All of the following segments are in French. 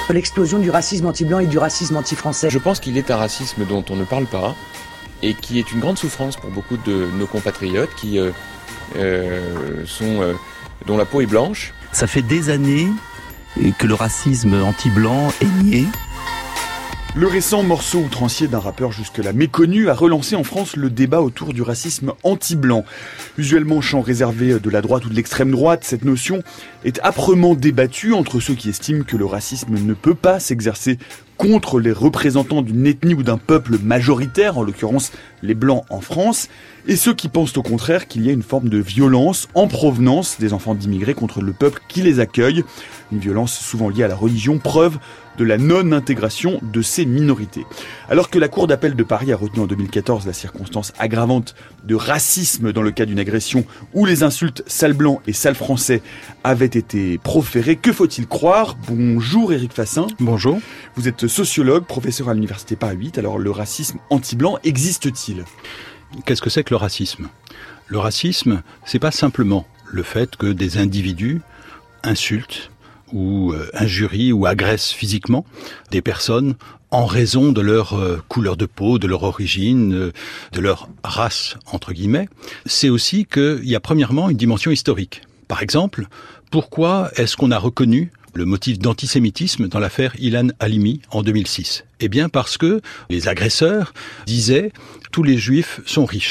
l'explosion du racisme anti-blanc et du racisme anti-français. Je pense qu'il est un racisme dont on ne parle pas et qui est une grande souffrance pour beaucoup de nos compatriotes qui dont la peau est blanche. Ça fait des années que le racisme anti-blanc est nié. Le récent morceau outrancier d'un rappeur jusque-là méconnu a relancé en France le débat autour du racisme anti-blanc. Usuellement champ réservé de la droite ou de l'extrême droite, cette notion est âprement débattue entre ceux qui estiment que le racisme ne peut pas s'exercer contre les représentants d'une ethnie ou d'un peuple majoritaire, en l'occurrence les Blancs en France, et ceux qui pensent au contraire qu'il y a une forme de violence en provenance des enfants d'immigrés contre le peuple qui les accueille, une violence souvent liée à la religion, preuve de la non-intégration de ces minorités. Alors que la Cour d'appel de Paris a retenu en 2014 la circonstance aggravante de racisme dans le cas d'une agression où les insultes « sale blanc » et « sale français » avaient été proférées, que faut-il croire ? Bonjour Éric Fassin. Bonjour. Vous êtes sociologue, professeur à l'université Paris 8. Alors le racisme anti-blanc existe-t-il ? Qu'est-ce que c'est que le racisme ? Le racisme, c'est pas simplement le fait que des individus insultent ou injurient ou agressent physiquement des personnes en raison de leur couleur de peau, de leur origine, de leur race, entre guillemets. C'est aussi qu'il y a premièrement une dimension historique. Par exemple, pourquoi est-ce qu'on a reconnu le motif d'antisémitisme dans l'affaire Ilan Halimi en 2006 ? Eh bien parce que les agresseurs disaient « tous les juifs sont riches ».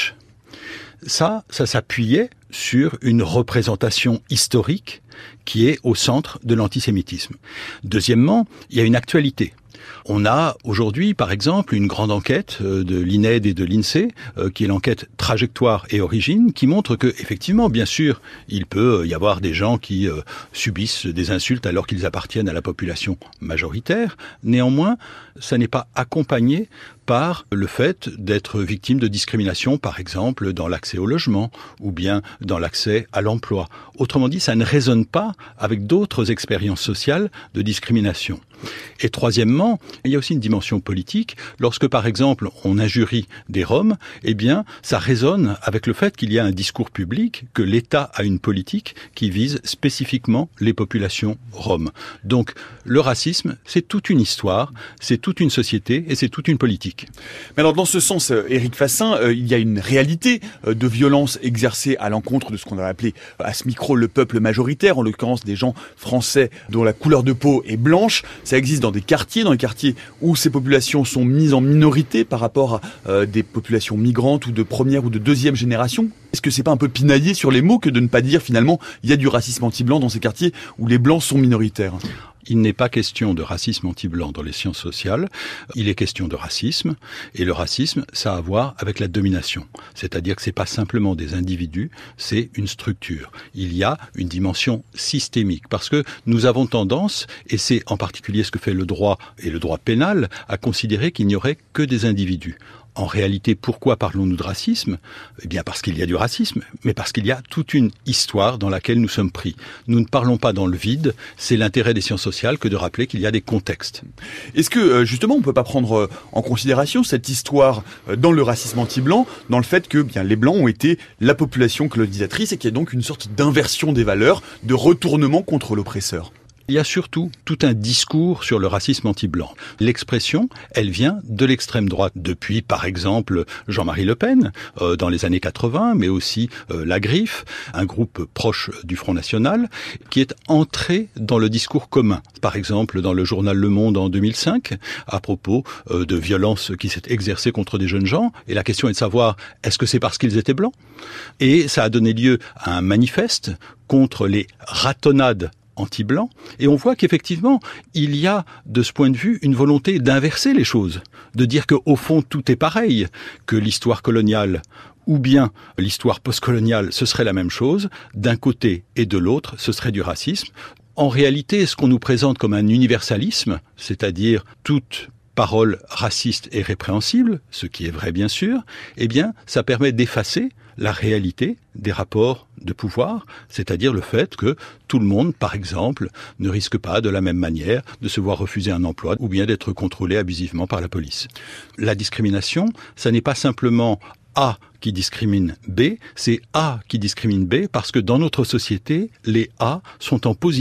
Ça s'appuyait sur une représentation historique qui est au centre de l'antisémitisme. Deuxièmement, il y a une actualité. On a aujourd'hui, par exemple, une grande enquête de l'INED et de l'INSEE, qui est l'enquête Trajectoire et Origine, qui montre que, effectivement, bien sûr, il peut y avoir des gens qui subissent des insultes alors qu'ils appartiennent à la population majoritaire. Néanmoins, ça n'est pas accompagné par le fait d'être victime de discrimination, par exemple, dans l'accès au logement ou bien dans l'accès à l'emploi. Autrement dit, ça ne résonne pas avec d'autres expériences sociales de discrimination. Et troisièmement, il y a aussi une dimension politique. Lorsque, par exemple, on injurie des Roms, eh bien, ça résonne avec le fait qu'il y a un discours public, que l'État a une politique qui vise spécifiquement les populations roms. Donc, le racisme, c'est toute une histoire, c'est toute une société et c'est toute une politique. Mais alors, dans ce sens, Éric Fassin, il y a une réalité de violence exercée à l'encontre de ce qu'on a appelé à ce micro le peuple majoritaire, en l'occurrence des gens français dont la couleur de peau est blanche. Ça existe dans les quartiers où ces populations sont mises en minorité par rapport à des populations migrantes ou de première ou de deuxième génération. Est-ce que c'est pas un peu pinailler sur les mots que de ne pas dire finalement il y a du racisme anti-blanc dans ces quartiers où les blancs sont minoritaires ? Il n'est pas question de racisme anti-blanc dans les sciences sociales, il est question de racisme, et le racisme, ça a à voir avec la domination. C'est-à-dire que c'est pas simplement des individus, c'est une structure. Il y a une dimension systémique, parce que nous avons tendance, et c'est en particulier ce que fait le droit et le droit pénal, à considérer qu'il n'y aurait que des individus. En réalité, pourquoi parlons-nous de racisme ? Eh bien parce qu'il y a du racisme, mais parce qu'il y a toute une histoire dans laquelle nous sommes pris. Nous ne parlons pas dans le vide, c'est l'intérêt des sciences sociales que de rappeler qu'il y a des contextes. Est-ce que, justement, on ne peut pas prendre en considération cette histoire dans le racisme anti-blanc, dans le fait que bien les Blancs ont été la population colonisatrice et qu'il y a donc une sorte d'inversion des valeurs, de retournement contre l'oppresseur ? Il y a surtout tout un discours sur le racisme anti-blanc. L'expression, elle vient de l'extrême droite depuis, par exemple, Jean-Marie Le Pen, dans les années 80, mais aussi La Griffe, un groupe proche du Front National, qui est entré dans le discours commun. Par exemple, dans le journal Le Monde en 2005, à propos de violences qui s'est exercées contre des jeunes gens, et la question est de savoir, est-ce que c'est parce qu'ils étaient blancs ? Et ça a donné lieu à un manifeste contre les ratonnades anti-blanc, et on voit qu'effectivement, il y a, de ce point de vue, une volonté d'inverser les choses, de dire qu'au fond, tout est pareil, que l'histoire coloniale ou bien l'histoire postcoloniale, ce serait la même chose, d'un côté et de l'autre, ce serait du racisme. En réalité, ce qu'on nous présente comme un universalisme, c'est-à-dire toute parole raciste est répréhensible, ce qui est vrai bien sûr, eh bien, ça permet d'effacer la réalité des rapports de pouvoir, c'est-à-dire le fait que tout le monde, par exemple, ne risque pas de la même manière de se voir refuser un emploi ou bien d'être contrôlé abusivement par la police. La discrimination, ça n'est pas simplement A qui discrimine B, c'est A qui discrimine B parce que dans notre société, les A sont en position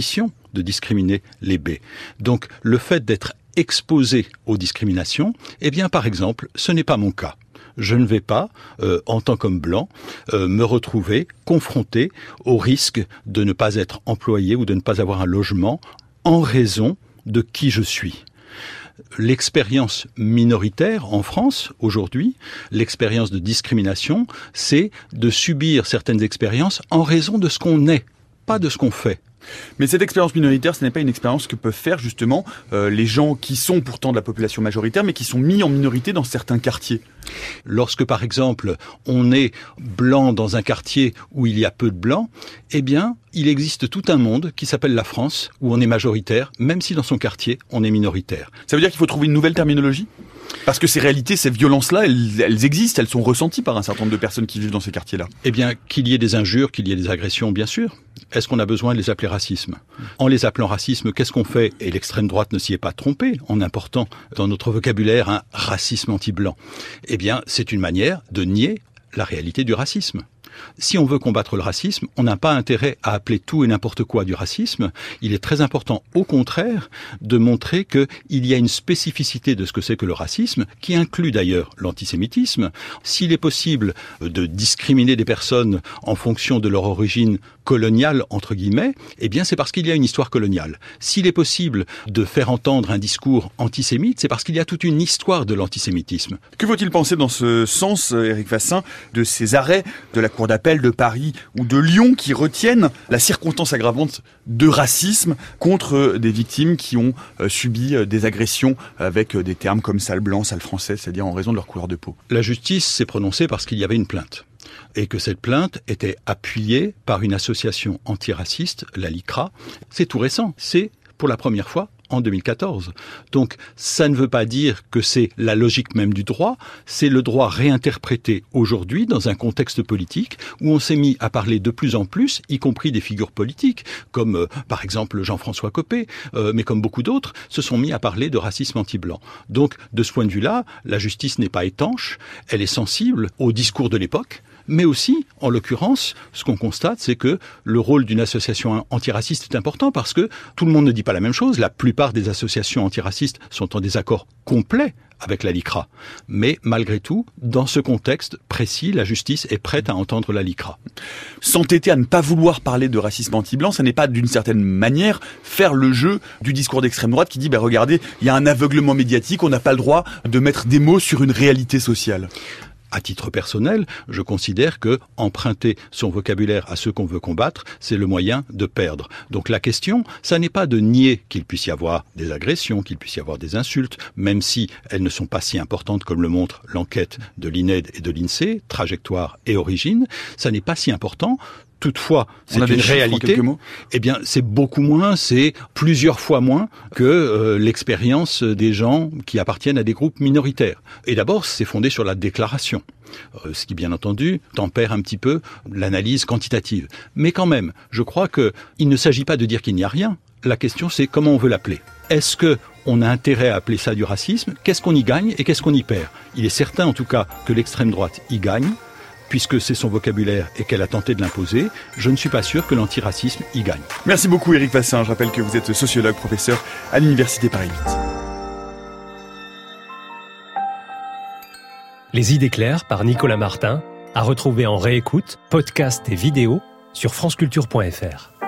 de discriminer les B. Donc le fait d'être exposé aux discriminations, eh bien par exemple, ce n'est pas mon cas. Je ne vais pas, en tant qu'homme blanc, me retrouver confronté au risque de ne pas être employé ou de ne pas avoir un logement en raison de qui je suis. L'expérience minoritaire en France, aujourd'hui, l'expérience de discrimination, c'est de subir certaines expériences en raison de ce qu'on est, pas de ce qu'on fait. Mais cette expérience minoritaire, ce n'est pas une expérience que peuvent faire justement les gens qui sont pourtant de la population majoritaire, mais qui sont mis en minorité dans certains quartiers. Lorsque, par exemple, on est blanc dans un quartier où il y a peu de blancs, eh bien, il existe tout un monde qui s'appelle la France, où on est majoritaire, même si dans son quartier, on est minoritaire. Ça veut dire qu'il faut trouver une nouvelle terminologie ? Parce que ces réalités, ces violences-là, elles existent, elles sont ressenties par un certain nombre de personnes qui vivent dans ces quartiers-là. Eh bien, qu'il y ait des injures, qu'il y ait des agressions, bien sûr. Est-ce qu'on a besoin de les appeler racisme ? En les appelant racisme, qu'est-ce qu'on fait ? Et l'extrême droite ne s'y est pas trompée en important dans notre vocabulaire un racisme anti-blanc. Eh bien, c'est une manière de nier la réalité du racisme. Si on veut combattre le racisme, on n'a pas intérêt à appeler tout et n'importe quoi du racisme. Il est très important, au contraire, de montrer qu'il y a une spécificité de ce que c'est que le racisme, qui inclut d'ailleurs l'antisémitisme. S'il est possible de discriminer des personnes en fonction de leur origine coloniale, entre guillemets, eh bien c'est parce qu'il y a une histoire coloniale. S'il est possible de faire entendre un discours antisémite, c'est parce qu'il y a toute une histoire de l'antisémitisme. Que faut-il penser dans ce sens, Éric Vassin, de ces arrêts de la Cour d'appel de Paris ou de Lyon qui retiennent la circonstance aggravante de racisme contre des victimes qui ont subi des agressions avec des termes comme sale blanc, sale français, c'est-à-dire en raison de leur couleur de peau? La justice s'est prononcée parce qu'il y avait une plainte. Et que cette plainte était appuyée par une association antiraciste, la LICRA. C'est tout récent, c'est pour la première fois en 2014. Donc ça ne veut pas dire que c'est la logique même du droit, c'est le droit réinterprété aujourd'hui dans un contexte politique où on s'est mis à parler de plus en plus, y compris des figures politiques, comme par exemple Jean-François Copé, mais comme beaucoup d'autres, se sont mis à parler de racisme anti-blanc. Donc de ce point de vue-là, la justice n'est pas étanche, elle est sensible au discours de l'époque, mais aussi, en l'occurrence, ce qu'on constate, c'est que le rôle d'une association antiraciste est important parce que tout le monde ne dit pas la même chose. La plupart des associations antiracistes sont en désaccord complet avec la LICRA. Mais malgré tout, dans ce contexte précis, la justice est prête à entendre la LICRA. S'entêter à ne pas vouloir parler de racisme anti-blanc, ça n'est pas d'une certaine manière faire le jeu du discours d'extrême droite qui dit regardez, il y a un aveuglement médiatique, on n'a pas le droit de mettre des mots sur une réalité sociale. À titre personnel, je considère que emprunter son vocabulaire à ceux qu'on veut combattre, c'est le moyen de perdre. Donc la question, ça n'est pas de nier qu'il puisse y avoir des agressions, qu'il puisse y avoir des insultes, même si elles ne sont pas si importantes comme le montre l'enquête de l'INED et de l'INSEE, trajectoire et origine. Ça n'est pas si important. Toutefois, c'est une réalité. Eh bien, c'est beaucoup moins, c'est plusieurs fois moins que l'expérience des gens qui appartiennent à des groupes minoritaires. Et d'abord, c'est fondé sur la déclaration, ce qui, bien entendu, tempère un petit peu l'analyse quantitative. Mais quand même, je crois qu'il ne s'agit pas de dire qu'il n'y a rien. La question, c'est comment on veut l'appeler. Est-ce qu'on a intérêt à appeler ça du racisme ? Qu'est-ce qu'on y gagne et qu'est-ce qu'on y perd ? Il est certain, en tout cas, que l'extrême droite y gagne, puisque c'est son vocabulaire et qu'elle a tenté de l'imposer. Je ne suis pas sûr que l'antiracisme y gagne. Merci beaucoup Éric Vassin. Je rappelle que vous êtes sociologue, professeur à l'Université Paris 8. Les idées claires par Nicolas Martin, à retrouver en réécoute, podcast et vidéo sur franceculture.fr.